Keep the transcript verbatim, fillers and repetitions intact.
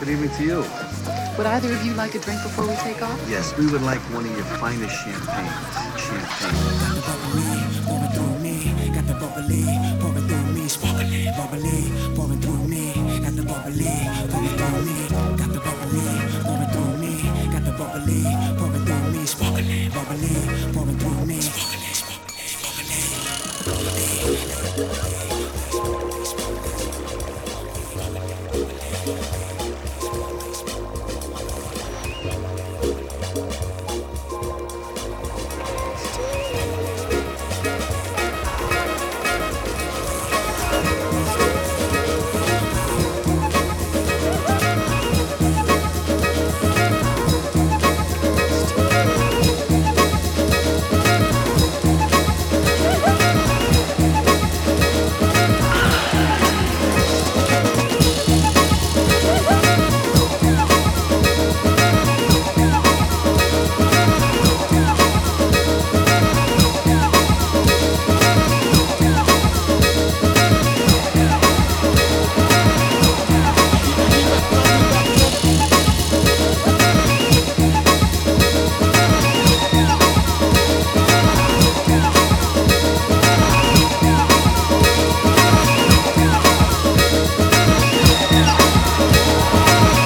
Good evening to you. Would either of you like a drink before we take off? Yes, we would like one of your finest champagnes. Champagne. Got the bubbly, pour it through me. Got the bubbly, pour it through me. Sparkly, bubbly,